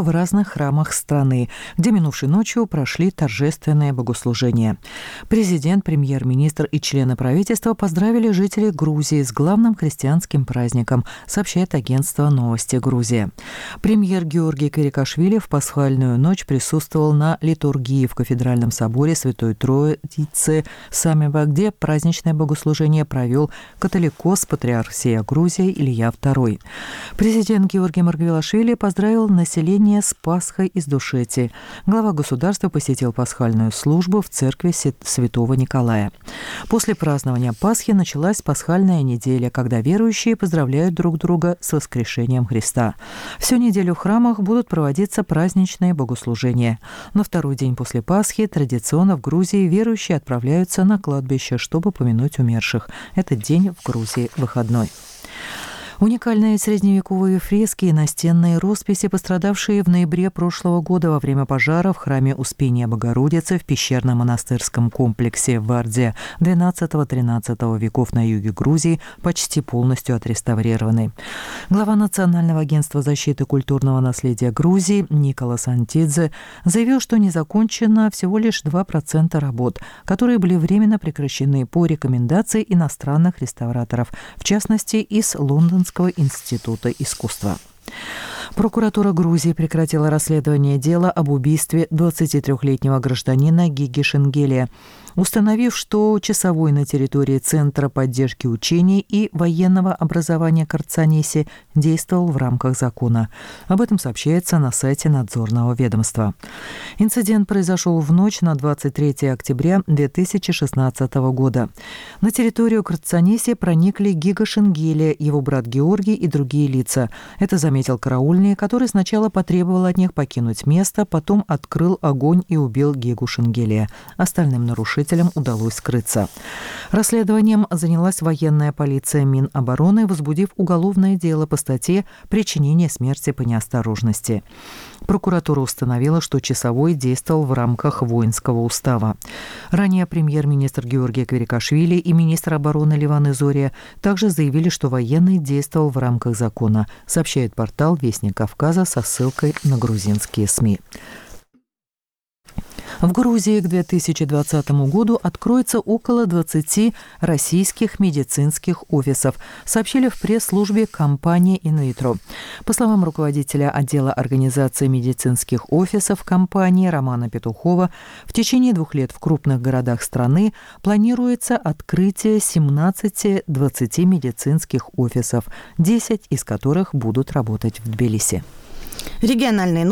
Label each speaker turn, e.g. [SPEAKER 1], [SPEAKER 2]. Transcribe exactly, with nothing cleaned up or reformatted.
[SPEAKER 1] в разных храмах страны, где минувшей ночью прошли торжественные богослужения. Президент, премьер-министр и члены правительства поздравили жителей Грузии с главным христианским праздником, сообщает агентство «Новости Грузии». Премьер Георгий Квирикашвили в пасхальную ночь присутствовал на литургии в кафедральном соборе Святой Троицы Самева, где праздничное богослужение провел католикос патриарх всея Грузии Илья второй. Президент Георгий Маргвелашвили поздравил население с Пасхой из Душети. Глава государства посетил пасхальную службу в церкви Святого Николая. После празднования Пасхи началась пасхальная неделя, когда верующие поздравляют друг друга с воскрешением Христа. Всю неделю в храмах будут проводиться праздничные богослужения. На второй день после Пасхи традиционно в Грузии верующие отправляются на кладбище, чтобы помянуть умерших. Этот день в Грузии выходной. Уникальные средневековые фрески и настенные росписи, пострадавшие в ноябре прошлого года во время пожара в храме Успения Богородицы в пещерном монастырском комплексе в Варде двенадцатого-тринадцатого веков на юге Грузии, почти полностью отреставрированы. Глава Национального агентства защиты культурного наследия Грузии Николас Антидзе заявил, что не закончено всего лишь два процента работ, которые были временно прекращены по рекомендации иностранных реставраторов, в частности, из Лондонского института искусства. Прокуратура Грузии прекратила расследование дела об убийстве двадцатитрёхлетнего гражданина Гиги Шенгелия, установив, что часовой на территории Центра поддержки учений и военного образования Карцаниси действовал в рамках закона. Об этом сообщается на сайте надзорного ведомства. Инцидент произошел в ночь на двадцать третье октября две тысячи шестнадцатого года. На территорию Карцаниси проникли Гига Шенгелия, его брат Георгий и другие лица. Это заметил караульный, который сначала потребовал от них покинуть место, потом открыл огонь и убил Гигу Шенгелия. Остальным нарушителям удалось скрыться. Расследованием занялась военная полиция Минобороны, возбудив уголовное дело по статье «Причинение смерти по неосторожности». Прокуратура установила, что часовой действовал в рамках воинского устава. Ранее премьер-министр Георгий Квирикашвили и министр обороны Ливан Изория также заявили, что военный действовал в рамках закона, сообщает портал «Вестник Кавказа» со ссылкой на грузинские СМИ. В Грузии к две тысячи двадцатому году откроется около двадцати российских медицинских офисов, сообщили в пресс-службе компании «Инвитро». По словам руководителя отдела организации медицинских офисов компании Романа Петухова, в течение двух лет в крупных городах страны планируется открытие семнадцати-двадцати медицинских офисов, десять из которых будут работать в Тбилиси.
[SPEAKER 2] Региональные